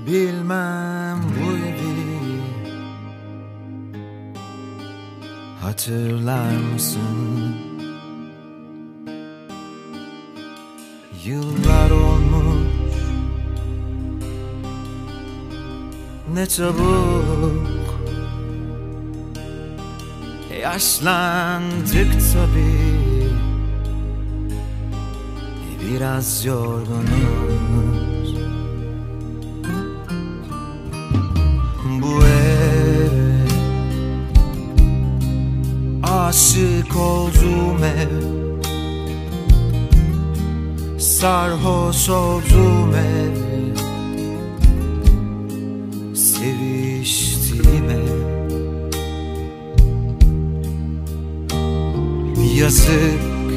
Bilmem bu evi hatırlar mısın? Yıllar olmuş ne çabuk, yaşlandık tabii, biraz yorgunuz. Bu ev aşık olduğum ev, sarhoş olduğum ev, seviştiğim ev. Yazık,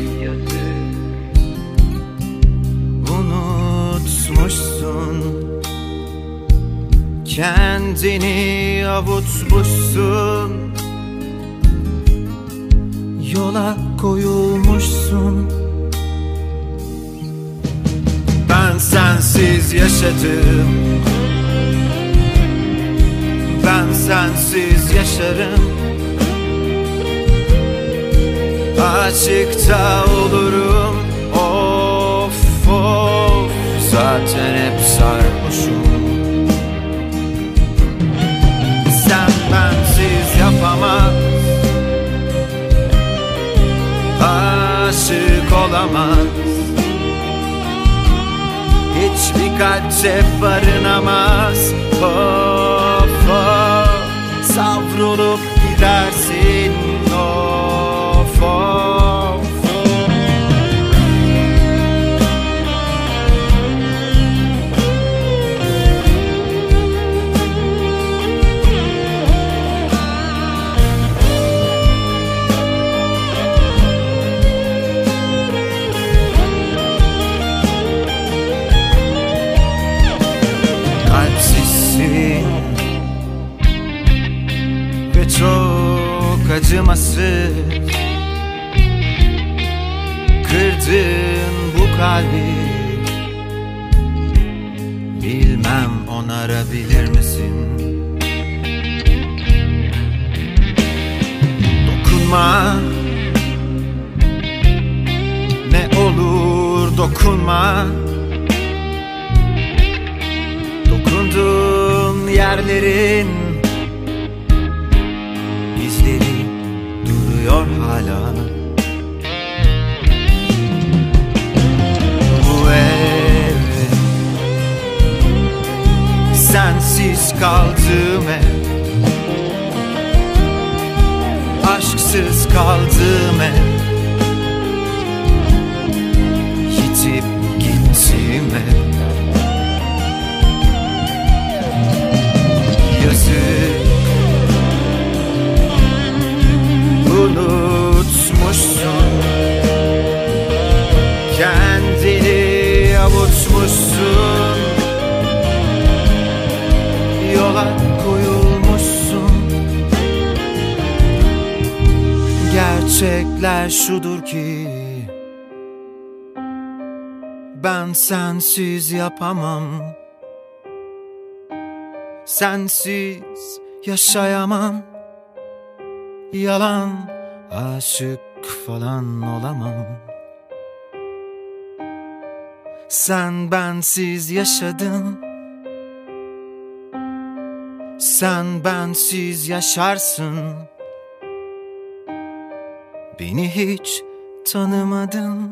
unutmuşsun, kendini avutmuşsun, yola koyulmuşsun. Ben sensiz yaşadım, ben sensiz yaşarım. Açıkta olurum, of of, zaten hep sarhoşum. Sen bensiz yapamaz, aşık olamaz, hiçbir kalpte barınamaz. Of of, savrulup gidersin, of of. Kalpsizsin ve çok acımasız, kırdın bu kalbi. Bilmem onarabilir misin? Dokunma, ne olur dokunma. Dokunduğun yerlerin izleri duruyor hala. Bu ev sensiz kaldığım ev, aşksız kaldığım ev, yitip gittiğim ev. Yazık, unutmuşsun, kendini avutmuşsun, yola koyulmuşsun. Gerçekler şudur ki ben sensiz yapamam, sensiz yaşayamam. Yalan, aşık falan olamam. Sen bensiz yaşadın, sen bensiz yaşarsın. Beni hiç tanımadın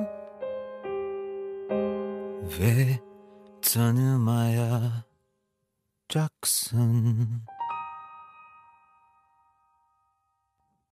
ve tanımayacaksın.